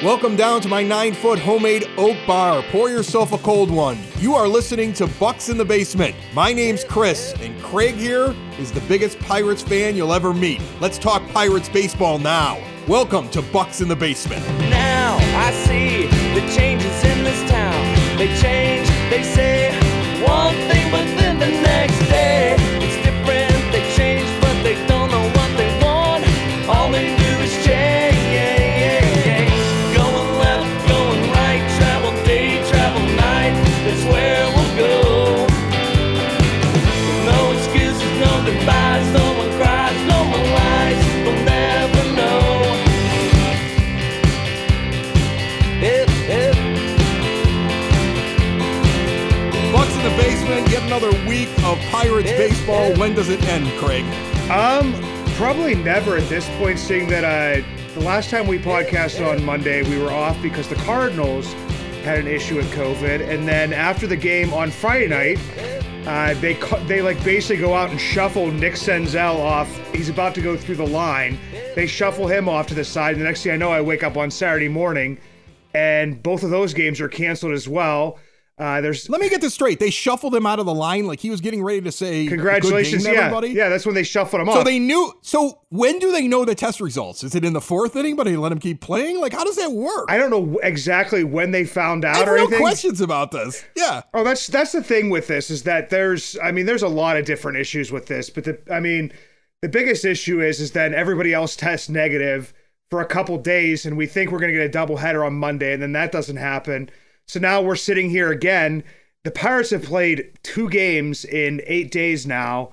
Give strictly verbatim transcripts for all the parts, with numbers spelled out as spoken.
Welcome down to my nine-foot homemade oak bar. Pour yourself a cold one. You are listening to Bucks in the Basement. My name's Chris, and Craig here is the biggest Pirates fan you'll ever meet. Let's talk Pirates baseball now. Welcome to Bucks in the Basement. Now I see the changes in this town. They change, they say one thing, but then the next day it's different. They change, but they don't know what they want. All they do is change. Going left, going right, travel day, travel night. That's where we'll go. No excuses, no goodbyes, no one cries, no more lies. We'll never know. If, if. Bucks in the Basement, yet another week of Pirates Yeah, baseball. yeah. When does it end, Craig? Um, probably never at this point, seeing that uh, the last time we podcasted on Monday, we were off because the Cardinals had an issue with COVID, and then after the game on Friday night, uh, they cu- they like basically go out and shuffle Nick Senzel off. He's about to go through the line. They shuffle him off to the side, and the next thing I know, I wake up on Saturday morning, and both of those games are canceled as well. Uh, there's Let me get this straight. They shuffled him out of the line like he was getting ready to say congratulations, good game, yeah, everybody. yeah. That's when they shuffled him So off. they knew. So when do they know the test results? Is it in the fourth inning, but they let him keep playing? Like, how does that work? I don't know exactly when they found out I have or real anything. questions about this. Yeah. Oh, that's that's the thing with this is that there's, I mean, there's a lot of different issues with this, but the, I mean, the biggest issue is is that everybody else tests negative for a couple days, and we think we're going to get a doubleheader on Monday, and then that doesn't happen. So now we're sitting here again. The Pirates have played two games in eight days now,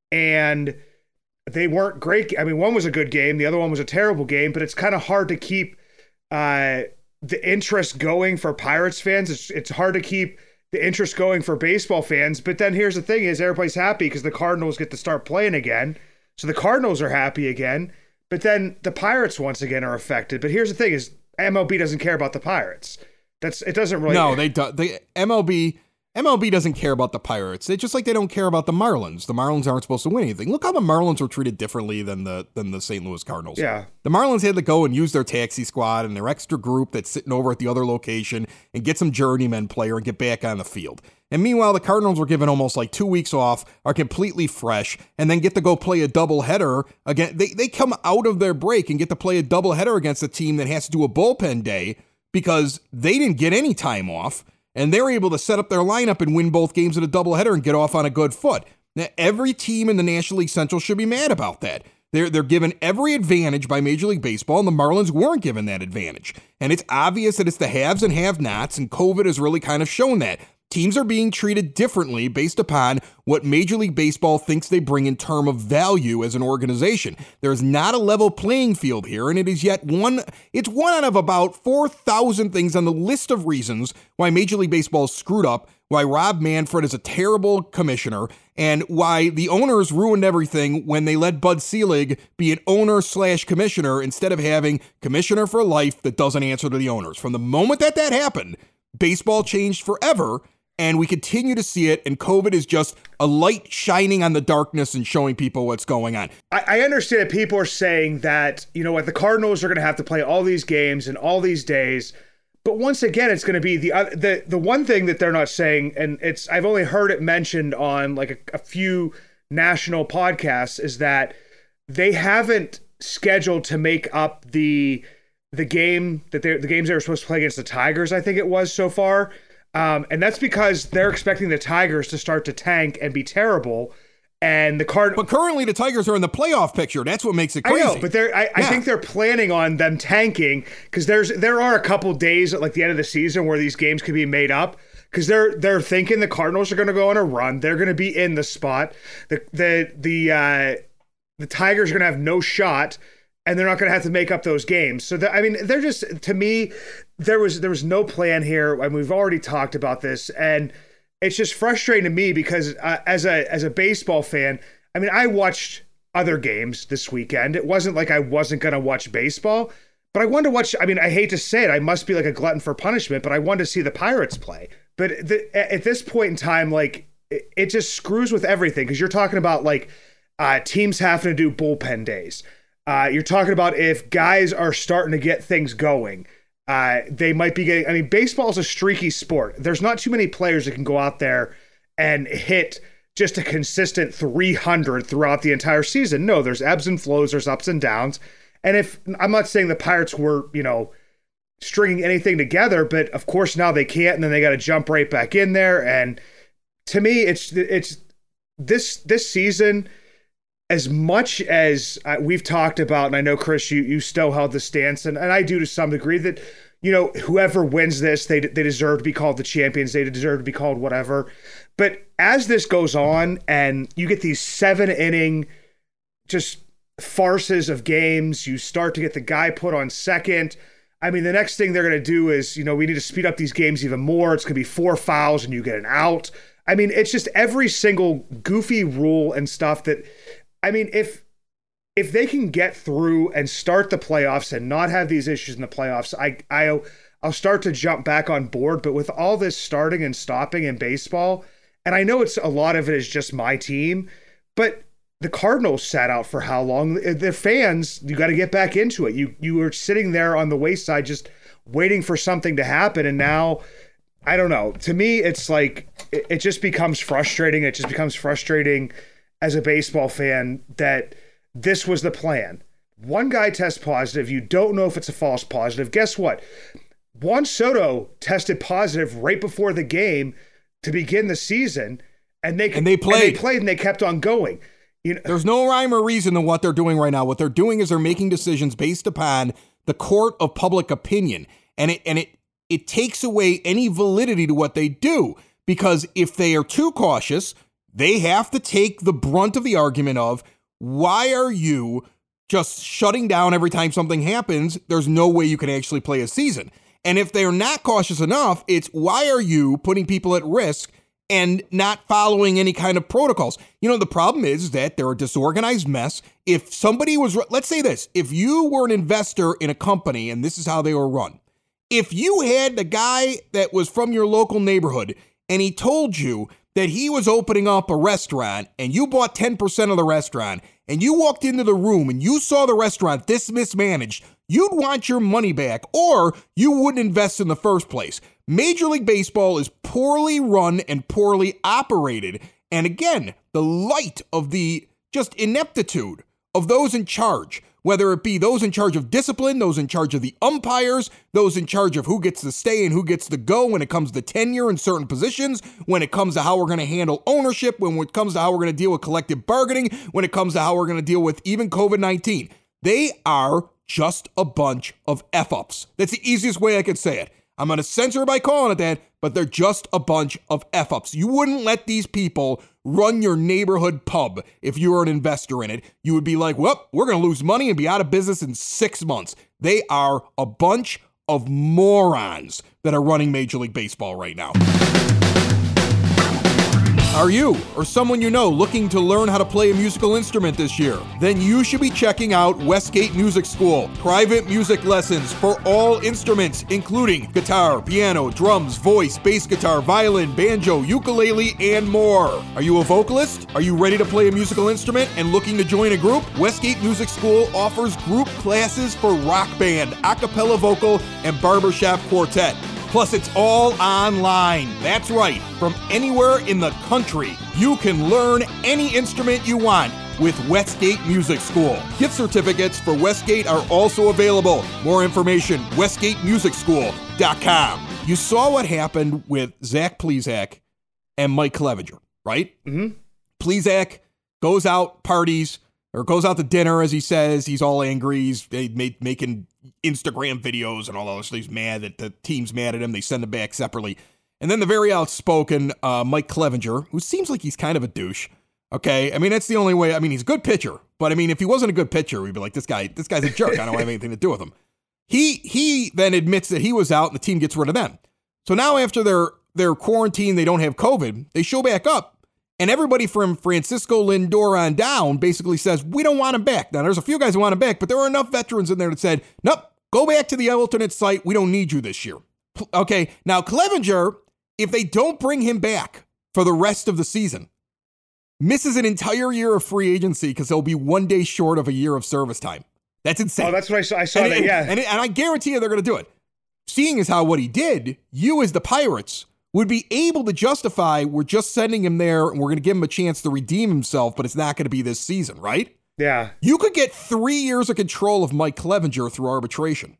and they weren't great. I mean, one was a good game, the other one was a terrible game, but it's kind of hard to keep uh, the interest going for Pirates fans. It's it's hard to keep the interest going for baseball fans. But then here's the thing is everybody's happy because the Cardinals get to start playing again. So the Cardinals are happy again. But then the Pirates once again are affected. But here's the thing is M L B doesn't care about the Pirates. That's it doesn't really No, they do. They M L B M L B doesn't care about the Pirates. It's just like they don't care about the Marlins. The Marlins aren't supposed to win anything. Look how the Marlins were treated differently than the than the Saint Louis Cardinals. Yeah. The Marlins had to go and use their taxi squad and their extra group that's sitting over at the other location and get some journeyman player and get back on the field. And meanwhile, the Cardinals were given almost like two weeks off, are completely fresh, and then get to go play a doubleheader again. They they come out of their break and get to play a doubleheader against a team that has to do a bullpen day because they didn't get any time off. And they're able to set up their lineup and win both games in a doubleheader and get off on a good foot. Now, every team in the National League Central should be mad about that. They're, they're given every advantage by Major League Baseball, and the Marlins weren't given that advantage. And it's obvious that it's the haves and have-nots, and COVID has really kind of shown that. Teams are being treated differently based upon what Major League Baseball thinks they bring in terms of value as an organization. There is not a level playing field here, and it is yet one, it's one out of about four thousand things on the list of reasons why Major League Baseball is screwed up, why Rob Manfred is a terrible commissioner, and why the owners ruined everything when they let Bud Selig be an owner slash commissioner instead of having commissioner for life that doesn't answer to the owners. From the moment that that happened, baseball changed forever. And we continue to see it, and COVID is just a light shining on the darkness and showing people what's going on. I, I understand that people are saying that, you know what, the Cardinals are going to have to play all these games and all these days. But once again, it's going to be the uh, the the one thing that they're not saying, and it's I've only heard it mentioned on like a, a few national podcasts, is that they haven't scheduled to make up the the game that they the games they were supposed to play against the Tigers, I think it was so far. Um, and that's because they're expecting the Tigers to start to tank and be terrible. And the Card, But currently the Tigers are in the playoff picture. That's what makes it crazy. I know, but they're, I, I Yeah. think they're planning on them tanking because there's there are a couple days at like the end of the season where these games could be made up because they're they're thinking the Cardinals are going to go on a run. They're going to be in the spot. The the the uh, the Tigers are going to have no shot. And they're not going to have to make up those games. So, I mean, they're just, to me, there was there was no plan here. And we've already talked about this. And it's just frustrating to me because uh, as a as a baseball fan, I mean, I watched other games this weekend. It wasn't like I wasn't going to watch baseball. But I wanted to watch, I mean, I hate to say it. I must be like a glutton for punishment. But I wanted to see the Pirates play. But the, at this point in time, like, it, it just screws with everything. Because you're talking about, like, uh, teams having to do bullpen days. Uh, you're talking about if guys are starting to get things going. Uh, they might be getting, I mean, baseball is a streaky sport. There's not too many players that can go out there and hit just a consistent three hundred throughout the entire season. No, there's ebbs and flows, there's ups and downs. And if, I'm not saying the Pirates were, you know, stringing anything together, but of course now they can't, and then they got to jump right back in there. And to me, it's, it's this, this season, as much as uh, we've talked about, and I know, Chris, you, you still held the stance, and, and I do to some degree, that, you know, whoever wins this, they they deserve to be called the champions. They deserve to be called whatever. But as this goes on and you get these seven inning just farces of games, you start to get the guy put on second. I mean, the next thing they're going to do is, you know, we need to speed up these games even more. It's going to be four fouls and you get an out. I mean, it's just every single goofy rule and stuff that, I mean, if if they can get through and start the playoffs and not have these issues in the playoffs, I, I, I'll start to jump back on board. But with all this starting and stopping in baseball, and I know it's a lot of it is just my team, but the Cardinals sat out for how long? The fans, you got to get back into it. You you were sitting there on the wayside just waiting for something to happen, and now, I don't know. To me, it's like it, it just becomes frustrating. It just becomes frustrating as a baseball fan that this was the plan. One guy tests positive. You don't know if it's a false positive. Guess what? Juan Soto tested positive right before the game to begin the season, and they and they played. And they played, and they kept on going. You know, there's no rhyme or reason to what they're doing right now. What they're doing is they're making decisions based upon the court of public opinion, and it and it it takes away any validity to what they do, because if they are too cautious, they have to take the brunt of the argument of, why are you just shutting down every time something happens? There's no way you can actually play a season. And if they're not cautious enough, it's, why are you putting people at risk and not following any kind of protocols? You know, the problem is that they're a disorganized mess. If somebody was, let's say this, if you were an investor in a company and this is how they were run, if you had the guy that was from your local neighborhood and he told you that he was opening up a restaurant and you bought ten percent of the restaurant and you walked into the room and you saw the restaurant this mismanaged, you'd want your money back, or you wouldn't invest in the first place. Major League Baseball is poorly run and poorly operated. And again, the light of the just ineptitude of those in charge, whether it be those in charge of discipline, those in charge of the umpires, those in charge of who gets to stay and who gets to go when it comes to tenure in certain positions, when it comes to how we're going to handle ownership, when it comes to how we're going to deal with collective bargaining, when it comes to how we're going to deal with even covid nineteen. They are just a bunch of F-ups. That's the easiest way I could say it. I'm going to censor it by calling it that, but they're just a bunch of F-ups. You wouldn't let these people run your neighborhood pub if you were an investor in it. You would be like, well, we're going to lose money and be out of business in six months. They are a bunch of morons that are running Major League Baseball right now. Are you or someone you know looking to learn how to play a musical instrument this year? Then you should be checking out Westgate Music School. Private music lessons for all instruments, including guitar, piano, drums, voice, bass guitar, violin, banjo, ukulele, and more. Are you a vocalist? Are you ready to play a musical instrument and looking to join a group? Westgate Music School offers group classes for rock band, a cappella vocal, and barbershop quartet. Plus, it's all online. That's right. From anywhere in the country, you can learn any instrument you want with Westgate Music School. Gift certificates for Westgate are also available. More information, westgate music school dot com. You saw what happened with Zach Plesac and Mike Clevenger, right? Mm-hmm. Plesac goes out, parties, or goes out to dinner, as he says. He's all angry. He's made, making Instagram videos and all that. So he's mad that the team's mad at him. They send him back separately. And then the very outspoken uh, Mike Clevenger, who seems like he's kind of a douche. Okay, I mean, that's the only way. I mean, he's a good pitcher, but I mean, if he wasn't a good pitcher, we'd be like, this guy, this guy's a jerk. I don't have anything to do with him. He he then admits that he was out and the team gets rid of them. So now after their their quarantine, they don't have COVID, they show back up. And everybody from Francisco Lindor on down basically says, we don't want him back. Now, there's a few guys who want him back, but there were enough veterans in there that said, nope, go back to the alternate site. We don't need you this year. Okay, now Clevenger, if they don't bring him back for the rest of the season, misses an entire year of free agency because he'll be one day short of a year of service time. That's insane. Oh, that's what I saw. I saw and that, it, yeah. And, it, and I guarantee you they're going to do it. seeing as how what he did, you as the Pirates would be able to justify we're just sending him there and we're going to give him a chance to redeem himself, but it's not going to be this season, right? Yeah. You could get three years of control of Mike Clevenger through arbitration.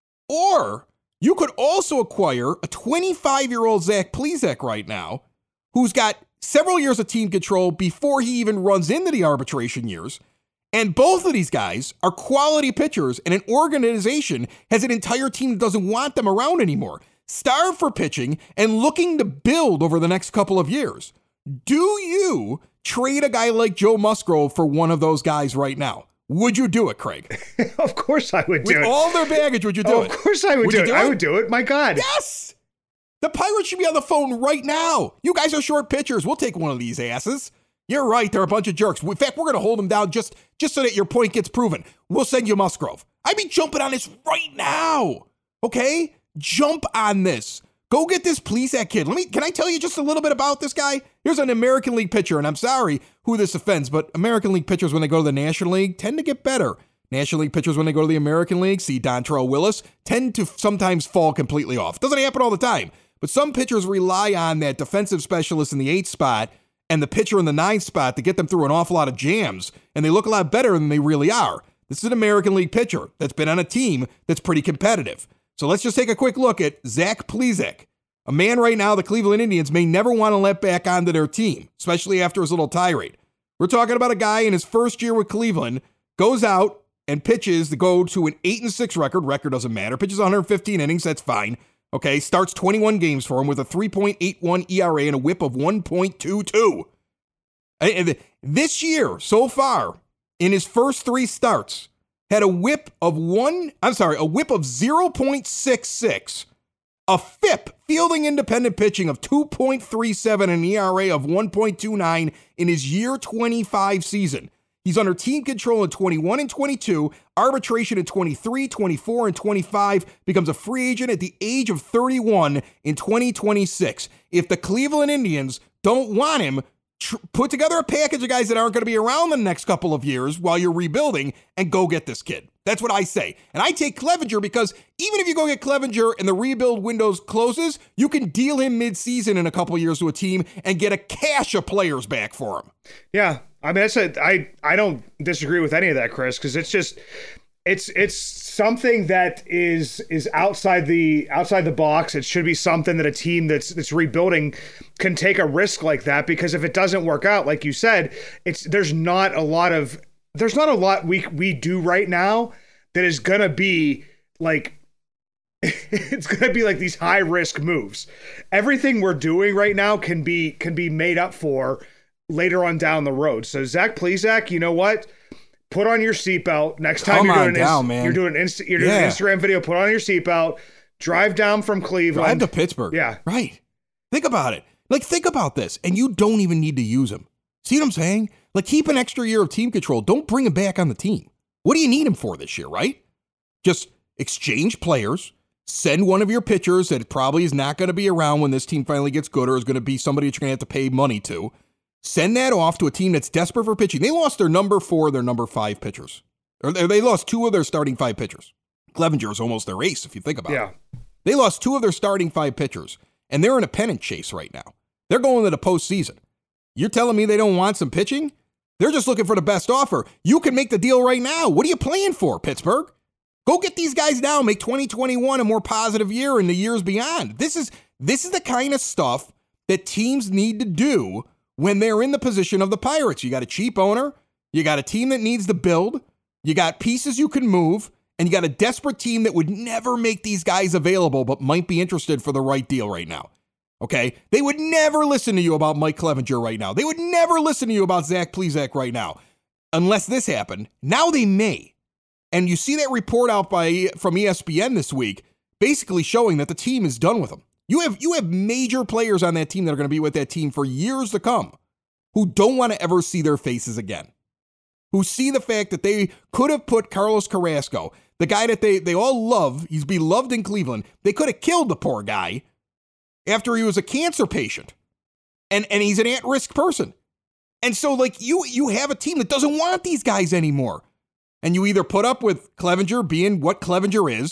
Or you could also acquire a twenty-five-year-old Zach Plesac right now who's got several years of team control before he even runs into the arbitration years. And both of these guys are quality pitchers, and an organization has an entire team that doesn't want them around anymore, starved for pitching and looking to build over the next couple of years. Do you trade a guy like Joe Musgrove for one of those guys right now? Would you do it, Craig? Of course I would do With it. With all their baggage, would you do oh, it? Of course I would, would do, it. do it. I would do it. My God. Yes. The Pirates should be on the phone right now. You guys are short pitchers. We'll take one of these asses. You're right. They're a bunch of jerks. In fact, we're going to hold them down just, just so that your point gets proven. We'll send you Musgrove. I'd be jumping on this right now. Okay? Jump on this. Go get this Plesac kid. Let me, can I tell you just a little bit about this guy? Here's an American League pitcher, and I'm sorry who this offends, but American League pitchers, when they go to the National League, tend to get better. National League pitchers, when they go to the American League, see Dontrelle Willis, tend to sometimes fall completely off. Doesn't happen all the time, but some pitchers rely on that defensive specialist in the eighth spot and the pitcher in the ninth spot to get them through an awful lot of jams, and they look a lot better than they really are. This is an American League pitcher that's been on a team that's pretty competitive. So let's just take a quick look at Zach Plesac, a man right now the Cleveland Indians may never want to let back onto their team, especially after his little tirade. We're talking about a guy in his first year with Cleveland, goes out and pitches to go to an eight and six record. Record doesn't matter. Pitches one hundred fifteen innings. That's fine. Okay. Starts twenty-one games for him with a three point eight one E R A and a whip of one point two two. And this year, so far, in his first three starts, had a whip of one, I'm sorry, a whip of zero point six six, a F I P, fielding independent pitching of two point three seven, and an E R A of one point two nine in his year twenty-five season. He's under team control in twenty-one and twenty-two, arbitration in twenty-three, twenty-four, and twenty-five, becomes a free agent at the age of thirty-one in twenty twenty-six. If the Cleveland Indians don't want him, tr- put together a package of guys that aren't going to be around the next couple of years while you're rebuilding and go get this kid. That's what I say. And I take Clevenger because even if you go get Clevenger and the rebuild window closes, you can deal him mid-season in a couple of years to a team and get a cache of players back for him. Yeah. I mean, that's a, I, I don't disagree with any of that, Chris, because it's just, it's, it's something that is, is outside the, outside the box. It should be something that a team that's, that's rebuilding can take a risk like that, because if it doesn't work out, like you said, it's, there's not a lot of, there's not a lot we, we do right now that is going to be like, it's going to be like these high risk moves. Everything we're doing right now can be, can be made up for later on down the road. So Zach Plesac, you know what? Put on your seatbelt. Next time Come you're doing, on down, inst- man. you're doing, inst- you're doing Yeah. an Instagram video, put on your seatbelt, drive down from Cleveland. Drive to Pittsburgh. Yeah. Right. Think about it. Like, think about this. And you don't even need to use him. See what I'm saying? Like, keep an extra year of team control. Don't bring him back on the team. What do you need him for this year, right? Just exchange players. Send one of your pitchers that probably is not going to be around when this team finally gets good, or is going to be somebody that you're going to have to pay money to. Send that off to a team that's desperate for pitching. They lost their number four, their number five pitchers. Or they lost two of their starting five pitchers. Clevenger is almost their ace, if you think about Yeah. it. They lost two of their starting five pitchers, and they're in a pennant chase right now. They're going to the postseason. You're telling me they don't want some pitching? They're just looking for the best offer. You can make the deal right now. What are you playing for, Pittsburgh? Go get these guys now. Make twenty twenty-one a more positive year in the years beyond. This is this is the kind of stuff that teams need to do when they're in the position of the Pirates. You got a cheap owner, you got a team that needs to build, you got pieces you can move, and you got a desperate team that would never make these guys available but might be interested for the right deal right now. Okay? They would never listen to you about Mike Clevenger right now. They would never listen to you about Zach Plesac right now unless this happened. Now they may. And you see that report out by from E S P N this week basically showing that the team is done with them. You have you have major players on that team that are going to be with that team for years to come who don't want to ever see their faces again, who see the fact that they could have put Carlos Carrasco, the guy that they, they all love, he's beloved in Cleveland, they could have killed the poor guy after he was a cancer patient, and, and he's an at-risk person. And so, like, you you have a team that doesn't want these guys anymore. And you either put up with Clevenger being what Clevenger is,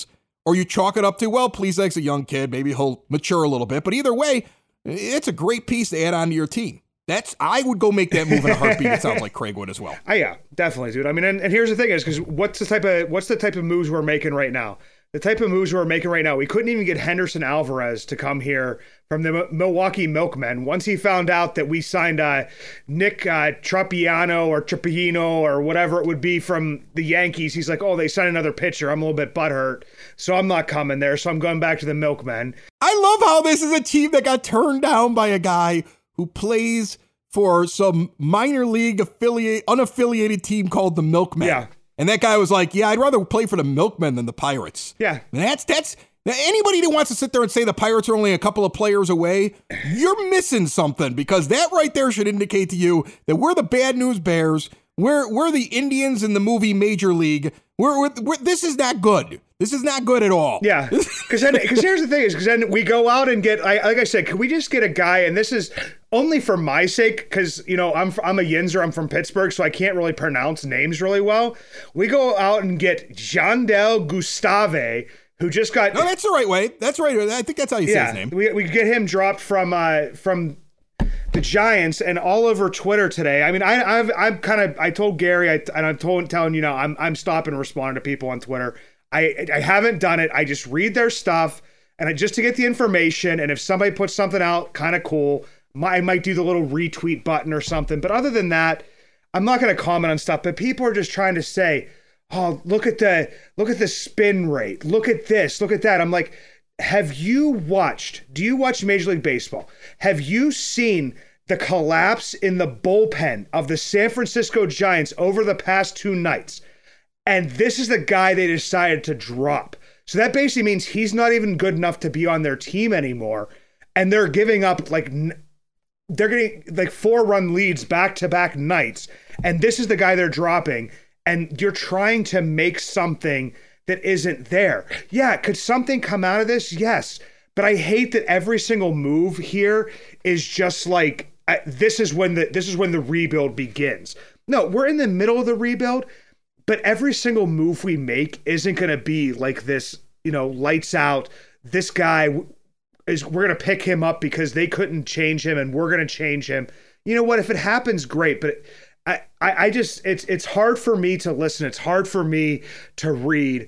or you chalk it up to, well, Plesac's a young kid. Maybe he'll mature a little bit. But either way, it's a great piece to add on to your team. That's I would go make that move in a heartbeat. It sounds like Craig would as well. Oh, yeah, definitely, dude. I mean, and, and here's the thing is, because what's the type of what's the type of moves we're making right now? The type of moves we're making right now, we couldn't even get Henderson Alvarez to come here from the M- Milwaukee Milkmen. Once he found out that we signed uh, Nick uh, Tropiano or Trapino or whatever it would be from the Yankees, he's like, oh, they signed another pitcher. I'm a little bit butthurt, so I'm not coming there. So I'm going back to the Milkmen. I love how this is a team that got turned down by a guy who plays for some minor league affiliate, unaffiliated team called the Milkmen. Yeah. And that guy was like, yeah, I'd rather play for the Milkmen than the Pirates. Yeah. And that's, that's, anybody that wants to sit there and say the Pirates are only a couple of players away, you're missing something, because that right there should indicate to you that we're the Bad News Bears. We're, we're the Indians in the movie Major League. We're, we're, we're this is not good. This is not good at all. Yeah, because then, because here's the thing is, because then we go out and get, I, like I said, can we just get a guy, and this is only for my sake, because, you know, I'm I'm a Yinzer, I'm from Pittsburgh, so I can't really pronounce names really well. We go out and get Jandel Gustave, who just got... No, that's the right way. That's right. I think that's how you yeah, say his name. We, we get him dropped from uh, from the Giants, and all over Twitter today. I mean, I, I've I'm kind of, I told Gary, I, and I'm told, telling you now, I'm I'm stopping responding to people on Twitter. I, I haven't done it. I just read their stuff, and I, just to get the information. And if somebody puts something out, kind of cool, my, I might do the little retweet button or something. But other than that, I'm not going to comment on stuff. But people are just trying to say, "Oh, look at the look at the spin rate. Look at this. Look at that." I'm like, have you watched? Do you watch Major League Baseball? Have you seen the collapse in the bullpen of the San Francisco Giants over the past two nights? And this is the guy they decided to drop. So that basically means he's not even good enough to be on their team anymore. And they're giving up like, they're getting like four run leads back to back nights. And this is the guy they're dropping. And you're trying to make something that isn't there. Yeah, could something come out of this? Yes. But I hate that every single move here is just like, I, this is when the this is when the rebuild begins. No, we're in the middle of the rebuild. But every single move we make isn't going to be like this, you know, lights out. This guy is, we're going to pick him up because they couldn't change him and we're going to change him. You know what? If it happens, great. But I, I, I just, it's, it's hard for me to listen. It's hard for me to read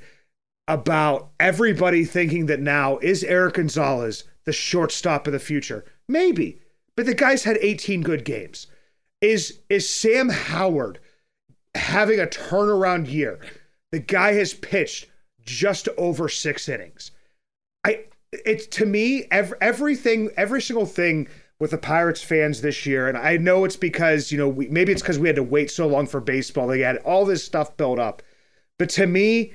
about everybody thinking that now is Eric Gonzalez the shortstop of the future. Maybe, but the guy's had eighteen good games. Is, is Sam Howard having a turnaround year? The guy has pitched just over six innings. I it's to me every, everything every single thing with the Pirates fans this year, and I know it's because, you know, we, maybe it's because we had to wait so long for baseball. They had all this stuff built up, but to me,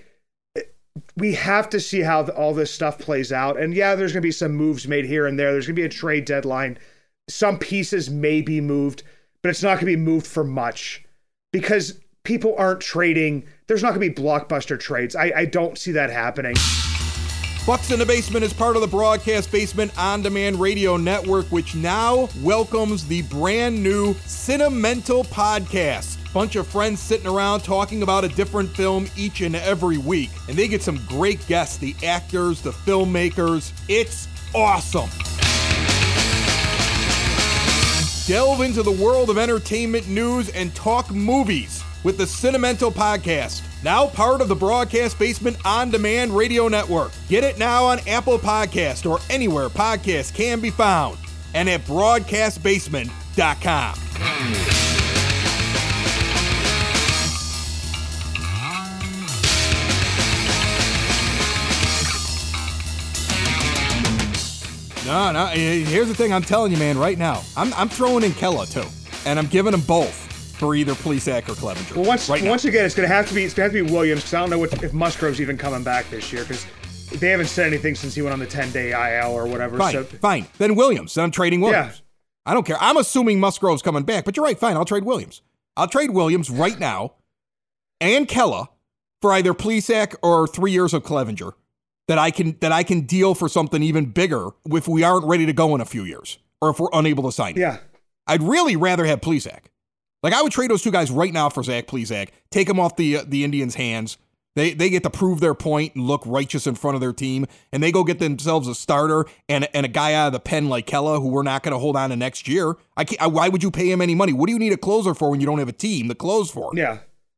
we have to see how the, all this stuff plays out. And yeah, there's going to be some moves made here and there. There's going to be a trade deadline. Some pieces may be moved, but it's not going to be moved for much because people aren't trading. There's not going to be blockbuster trades. I, I don't see that happening. Bucks in the Basement is part of the Broadcast Basement On Demand Radio Network, which now welcomes the brand new Cinemental podcast. Bunch of friends sitting around talking about a different film each and every week. And they get some great guests, the actors, the filmmakers. It's awesome. Delve into the world of entertainment news and talk movies with the Cinemental podcast, now part of the Broadcast Basement On Demand Radio Network. Get it now on Apple Podcast or anywhere podcasts can be found, and at broadcast basement dot com. No, no, here's the thing I'm telling you, man, right now. I'm I'm throwing in Kella, too, and I'm giving them both for either Plesac or Clevenger. Well, once right once again, it's going to have to be it's going to have to be Williams, because I don't know what, if Musgrove's even coming back this year, because they haven't said anything since he went on the ten-day I L or whatever. Fine, so. fine. Then Williams. Then I'm trading Williams. Yeah. I don't care. I'm assuming Musgrove's coming back, but you're right. Fine, I'll trade Williams. I'll trade Williams right now and Kella for either Plesac or three years of Clevenger that I can that I can deal for something even bigger if we aren't ready to go in a few years or if we're unable to sign him. Yeah. I'd really rather have Plesac. Like, I would trade those two guys right now for Zach Plesac, take him off the uh, the Indians' hands, They they get to prove their point and look righteous in front of their team, and they go get themselves a starter and, and a guy out of the pen like Kella, who we're not going to hold on to next year. I can't, I, why would you pay him any money? What do you need a closer for when you don't have a team to close for? Yeah.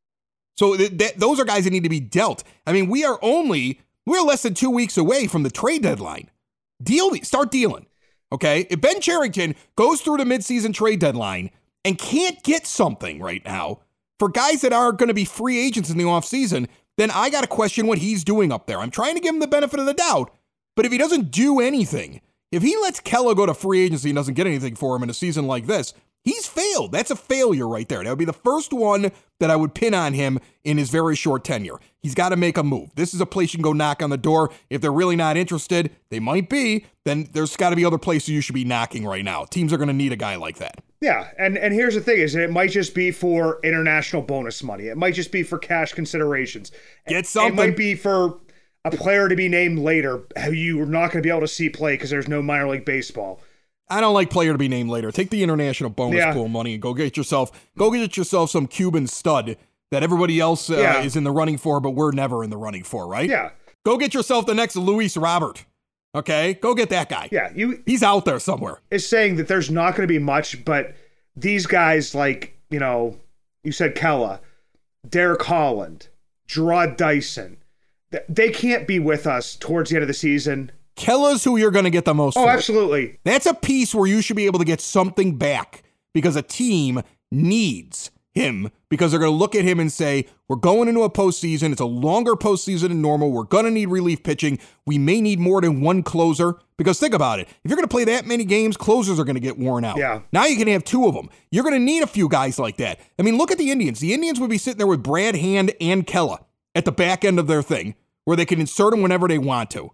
So th- th- those are guys that need to be dealt. I mean, we are only, we're less than two weeks away from the trade deadline. Deal, start dealing, okay? If Ben Cherington goes through the midseason trade deadline and can't get something right now for guys that are going to be free agents in the offseason, then I got to question what he's doing up there. I'm trying to give him the benefit of the doubt, but if he doesn't do anything, if he lets Kella go to free agency and doesn't get anything for him in a season like this, he's failed. That's a failure right there. That would be the first one that I would pin on him in his very short tenure. He's got to make a move. This is a place you can go knock on the door. If they're really not interested, they might be, then there's got to be other places you should be knocking right now. Teams are going to need a guy like that. Yeah, and, and here's the thing is it might just be for international bonus money. It might just be for cash considerations. Get something. It might be for a player to be named later who you're not going to be able to see play because there's no minor league baseball. I don't like player to be named later. Take the international bonus yeah. pool money and go get yourself go get yourself some Cuban stud that everybody else uh, yeah. is in the running for, but we're never in the running for, right? Yeah. Go get yourself the next Luis Robert. Okay? Go get that guy. Yeah, you He's out there somewhere. Is saying that there's not going to be much, but these guys like, you know, you said Kella, Derek Holland, Gerard Dyson, they can't be with us towards the end of the season. Kella's who you're going to get the most Oh, for. absolutely. That's a piece where you should be able to get something back because a team needs him because they're going to look at him and say, we're going into a postseason. It's a longer postseason than normal. We're going to need relief pitching. We may need more than one closer because think about it. If you're going to play that many games, closers are going to get worn out. Yeah. Now you can have two of them. You're going to need a few guys like that. I mean, look at the Indians. The Indians would be sitting there with Brad Hand and Kella at the back end of their thing where they can insert them whenever they want to.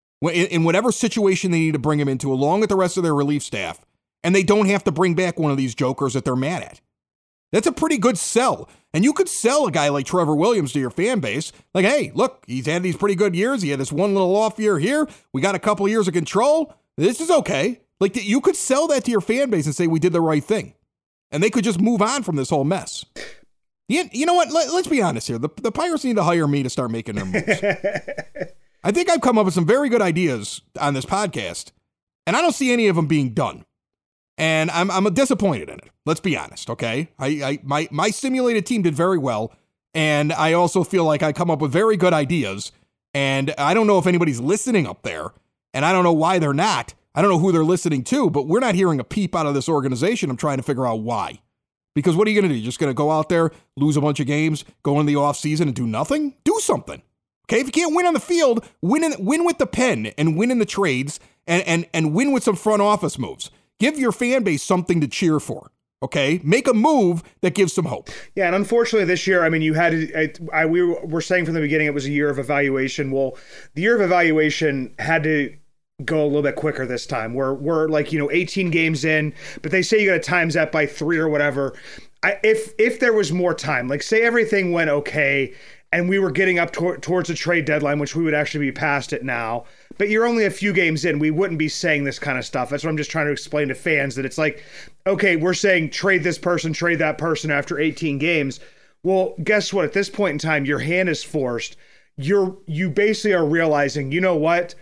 In whatever situation they need to bring him into, along with the rest of their relief staff, and they don't have to bring back one of these jokers that they're mad at. That's a pretty good sell. And you could sell a guy like Trevor Williams to your fan base. Like, hey, look, he's had these pretty good years. He had this one little off year here. We got a couple of years of control. This is okay. Like, you could sell that to your fan base and say, we did the right thing. And they could just move on from this whole mess. You, you know what? Let, let's be honest here. The, the Pirates need to hire me to start making their moves. I think I've come up with some very good ideas on this podcast, and I don't see any of them being done. And I'm I'm disappointed in it. Let's be honest, okay? I, I my my simulated team did very well, and I also feel like I come up with very good ideas, and I don't know if anybody's listening up there, and I don't know why they're not. I don't know who they're listening to, but we're not hearing a peep out of this organization. I'm trying to figure out why. Because what are you going to do? You're just going to go out there, lose a bunch of games, go into the offseason and do nothing? Do something. Okay, if you can't win on the field, win in, win with the pen and win in the trades and, and, and win with some front office moves. Give your fan base something to cheer for, okay? Make a move that gives some hope. Yeah, and unfortunately this year, I mean, you had to, I, I, we were saying from the beginning it was a year of evaluation. Well, the year of evaluation had to go a little bit quicker this time. We're, we're like, you know, eighteen games in, but they say you got to times that by three or whatever. I, if if there was more time, like say everything went okay, and we were getting up tor- towards a trade deadline, which we would actually be past it now. But you're only a few games in. We wouldn't be saying this kind of stuff. That's what I'm just trying to explain to fans, that it's like, okay, we're saying trade this person, trade that person after eighteen games. Well, guess what? At this point in time, your hand is forced. You're you basically are realizing, you know what?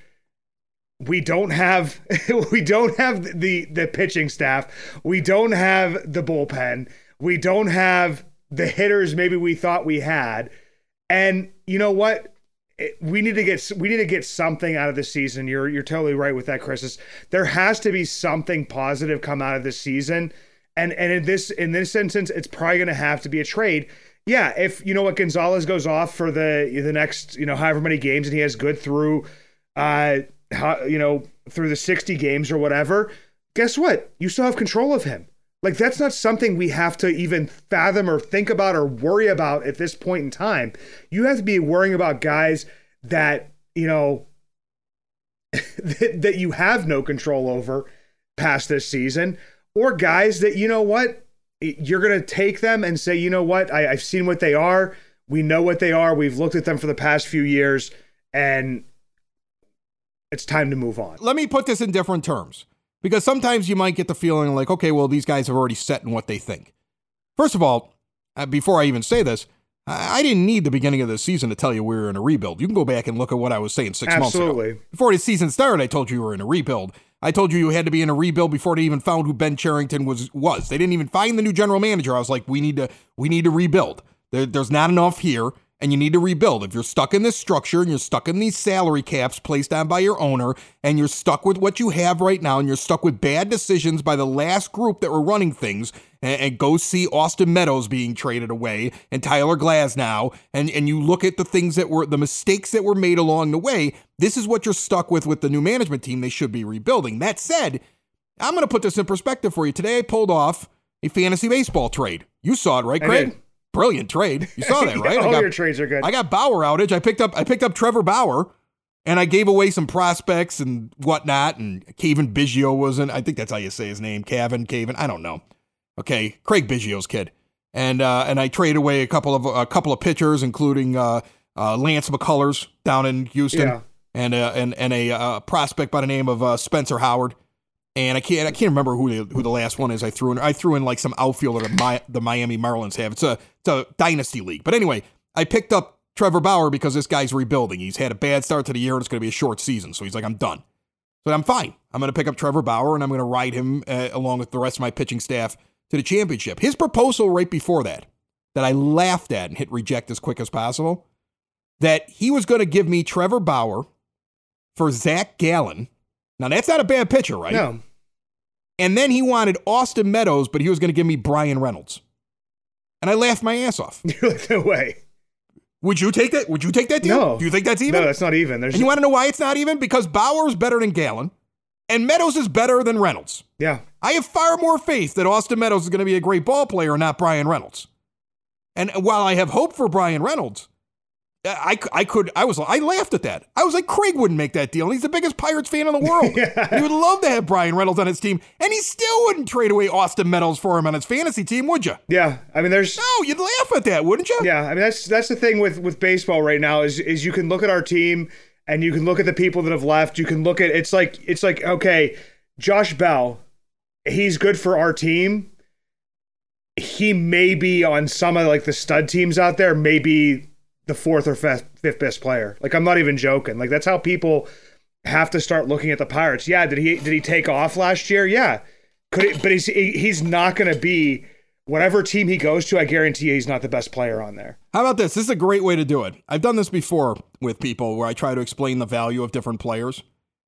We don't have we don't have the the pitching staff. We don't have the bullpen. We don't have the hitters maybe we thought we had. And you know what? It, we need to get we need to get something out of the season. You're you're totally right with that, Chris. It's, there has to be something positive come out of this season. And and in this in this instance, it's probably going to have to be a trade. Yeah, if you know what, Gonzalez goes off for the the next you know however many games, and he has good through, uh, how, you know through the sixty games or whatever. Guess what? You still have control of him. Like, that's not something we have to even fathom or think about or worry about at this point in time. You have to be worrying about guys that, you know, that, that you have no control over past this season, or guys that, you know what, you're going to take them and say, you know what, I, I've seen what they are. We know what they are. We've looked at them for the past few years, and it's time to move on. Let me put this in different terms. Because sometimes you might get the feeling like, okay, well, these guys have already set in what they think. First of all, uh, before I even say this, I, I didn't need the beginning of the season to tell you we were in a rebuild. You can go back and look at what I was saying six Absolutely. months ago. Before the season started, I told you you were in a rebuild. I told you you had to be in a rebuild before they even found who Ben Cherington was. was. They didn't even find the new general manager. I was like, we need to we need to rebuild. There, there's not enough here, and you need to rebuild. If you're stuck in this structure and you're stuck in these salary caps placed on by your owner, and you're stuck with what you have right now, and you're stuck with bad decisions by the last group that were running things, and, and go see Austin Meadows being traded away and Tyler Glasnow, and, and you look at the things that were, the mistakes that were made along the way, this is what you're stuck with with the new management team. They should be rebuilding. That said, I'm going to put this in perspective for you. Today I pulled off a fantasy baseball trade. You saw it, right, Craig? Brilliant trade. You saw that, right? All I got, your trades are good. I got Bauer outage. I picked up I picked up Trevor Bauer, and I gave away some prospects and whatnot. And Kevin Biggio wasn't. I think that's how you say his name. Kevin, Kevin. I don't know. Okay, Craig Biggio's kid. And uh, and I traded away a couple of a couple of pitchers, including uh, uh, Lance McCullers down in Houston, Yeah. and uh, and and a uh, prospect by the name of uh, Spencer Howard. And I can't I can't remember who the, who the last one is I threw in. I threw in like some outfielder that my, the Miami Marlins have. It's a it's a dynasty league. But anyway, I picked up Trevor Bauer because this guy's rebuilding. He's had a bad start to the year and it's going to be a short season. So he's like, I'm done. So I'm fine. I'm going to pick up Trevor Bauer and I'm going to ride him uh, along with the rest of my pitching staff to the championship. His proposal right before that, that I laughed at and hit reject as quick as possible, that he was going to give me Trevor Bauer for Zach Gallen. Now, that's not a bad pitcher, right? No. And then he wanted Austin Meadows, but he was going to give me Brian Reynolds. And I laughed my ass off. You're like, no way. Would you take that? Would you take that deal? No. Do you think that's even? No, that's not even. There's And you want to know why it's not even? Because Bauer's better than Gallen, and Meadows is better than Reynolds. Yeah. I have far more faith that Austin Meadows is going to be a great ball player, not Brian Reynolds. And while I have hope for Brian Reynolds, I, I could, I was, I laughed at that. I was like, Craig wouldn't make that deal. And he's the biggest Pirates fan in the world. Yeah. He would love to have Brian Reynolds on his team. And he still wouldn't trade away Austin Meadows for him on his fantasy team, would you? Yeah. I mean, there's. No, you'd laugh at that, wouldn't you? Yeah. I mean, that's that's the thing with, with baseball right now is is you can look at our team and you can look at the people that have left. You can look at, it's like, it's like, okay, Josh Bell, he's good for our team. He may be on some of like the stud teams out there, maybe the fourth or fifth, fifth best player. Like, I'm not even joking. Like, that's how people have to start looking at the Pirates. Yeah, did he did he take off last year? Yeah. Could it, but he's he's not going to be, whatever team he goes to, I guarantee you he's not the best player on there. How about this? This is a great way to do it. I've done this before with people where I try to explain the value of different players.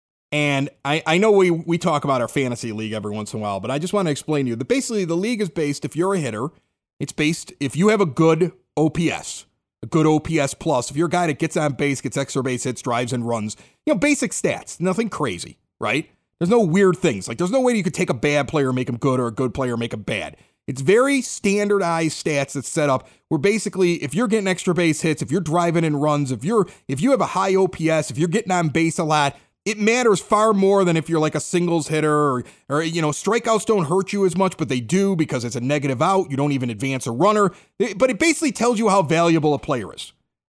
And I, I know we, we talk about our fantasy league every once in a while, but I just want to explain to you that basically the league is based, if you're a hitter, it's based, if you have a good O P S, a good O P S plus, if you're a guy that gets on base, gets extra base hits, drives and runs, you know, basic stats, nothing crazy, right? There's no weird things. Like, there's no way you could take a bad player and make him good or a good player and make him bad. It's very standardized stats that's set up where basically if you're getting extra base hits, if you're driving in runs, if you're if you have a high O P S, if you're getting on base a lot, it matters far more than if you're like a singles hitter or, or, you know, strikeouts don't hurt you as much, but they do because it's a negative out. You don't even advance a runner. But it basically tells you how valuable a player is.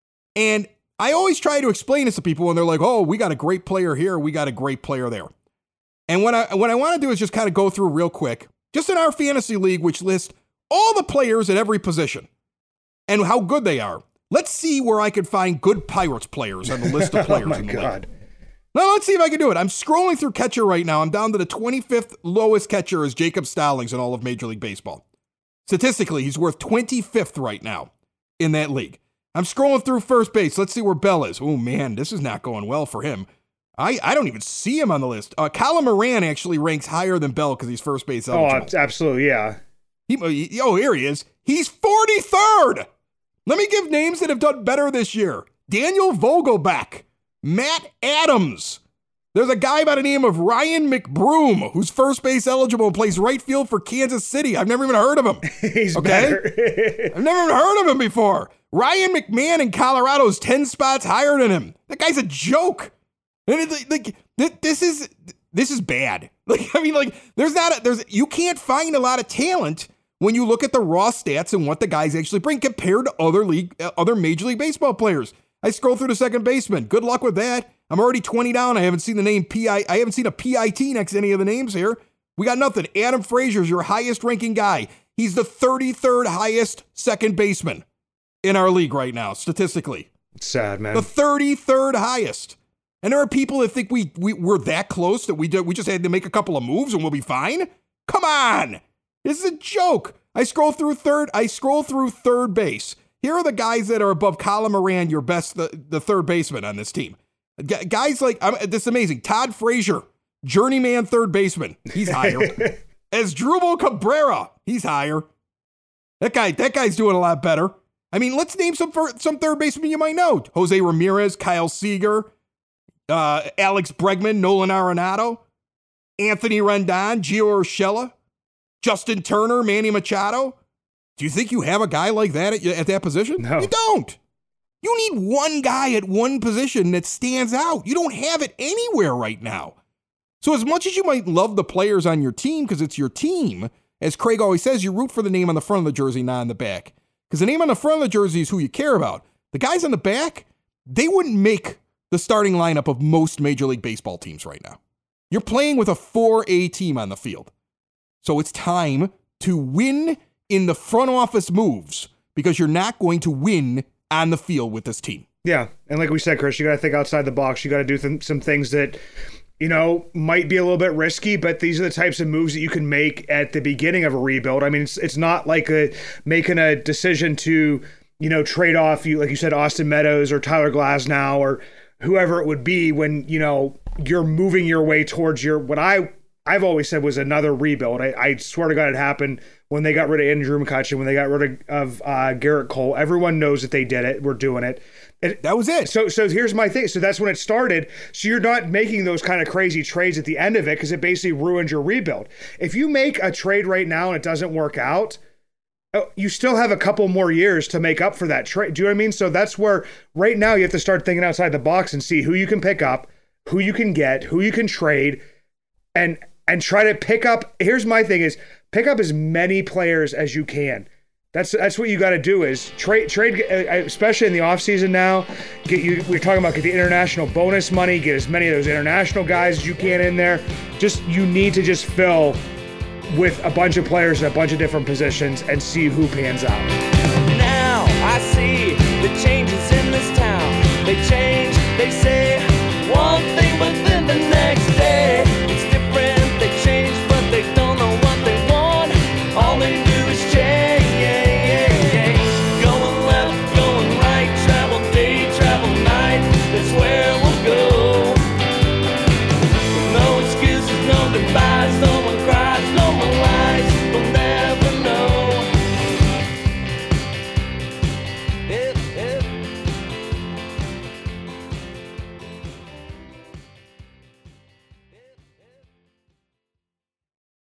And I always try to explain this to people when they're like, oh, we got a great player here, we got a great player there. And what I what I want to do is just kind of go through real quick, just in our fantasy league, which lists all the players at every position and how good they are. Let's see where I could find good Pirates players on the list of players Oh my in the God. league. Now, let's see if I can do it. I'm scrolling through catcher right now. I'm down to the twenty-fifth lowest catcher is Jacob Stallings in all of Major League Baseball. Statistically, he's worth twenty-fifth right now in that league. I'm scrolling through first base. Let's see where Bell is. Oh, man, this is not going well for him. I, I don't even see him on the list. Uh, Colin Moran actually ranks higher than Bell because he's first base eligible. Oh, absolutely, yeah. He, he, oh, here he is. He's forty-third. Let me give names that have done better this year. Daniel Vogelbach. Matt Adams. There's a guy by the name of Ryan McBroom who's first base eligible and plays right field for Kansas City. I've never even heard of him. He's Okay? better. I've never even heard of him before. Ryan McMahon in Colorado is ten spots higher than him. That guy's a joke. And it's like, like this is this is bad. Like, I mean, like, there's not a, there's you can't find a lot of talent when you look at the raw stats and what the guys actually bring compared to other league, uh, other Major League Baseball players. I scroll through the second baseman. Good luck with that. I'm already twenty down. I haven't seen the name P I. I haven't seen a P I T next to any of the names here. We got nothing. Adam Frazier's your highest ranking guy. He's the thirty-third highest second baseman in our league right now, statistically. It's sad, man. The thirty-third highest. And there are people that think we, we, we're that close that we, do, we just had to make a couple of moves and we'll be fine. Come on. This is a joke. I scroll through third. I scroll through third base. Here are the guys that are above Colin Moran, your best, the, the third baseman on this team. G- guys like, I'm, this is amazing. Todd Frazier, journeyman third baseman. He's higher. Asdrubal Cabrera, he's higher. That guy, that guy's doing a lot better. I mean, let's name some some third basemen you might know. Jose Ramirez, Kyle Seager, uh, Alex Bregman, Nolan Arenado, Anthony Rendon, Gio Urshela, Justin Turner, Manny Machado. Do you think you have a guy like that at, at that position? No. You don't. You need one guy at one position that stands out. You don't have it anywhere right now. So as much as you might love the players on your team because it's your team, as Craig always says, you root for the name on the front of the jersey, not on the back. Because the name on the front of the jersey is who you care about. The guys on the back, they wouldn't make the starting lineup of most Major League Baseball teams right now. You're playing with a four A team on the field. So it's time to win in the front office moves because you're not going to win on the field with this team. Yeah. And like we said, Chris, you got to think outside the box. You got to do th- some things that, you know, might be a little bit risky, but these are the types of moves that you can make at the beginning of a rebuild. I mean, it's it's not like a, making a decision to, you know, trade off, you like you said, Austin Meadows or Tyler Glasnow or whoever it would be when, you know, you're moving your way towards your, what I, I've always said was another rebuild. I, I swear to God it happened when they got rid of Andrew McCutchen, when they got rid of, of uh, Garrett Cole. Everyone knows that they did it. We're doing it. it. That was it. So so here's my thing. So that's when it started. So you're not making those kind of crazy trades at the end of it because it basically ruined your rebuild. If you make a trade right now and it doesn't work out, you still have a couple more years to make up for that trade. Do you know what I mean? So that's where right now you have to start thinking outside the box and see who you can pick up, who you can get, who you can trade, and and try to pick up. Here's my thing is pick up as many players as you can. That's that's what you got to do is trade, trade, especially in the offseason now. Get you. We're talking about get the international bonus money, get as many of those international guys as you can in there. Just, you need to just fill with a bunch of players in a bunch of different positions and see who pans out. Now I see the changes in this town. They change, they say